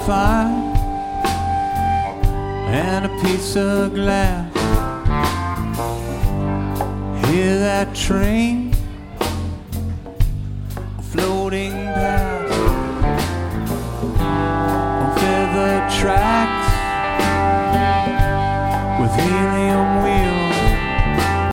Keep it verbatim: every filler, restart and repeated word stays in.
fire and a piece of glass. Hear that train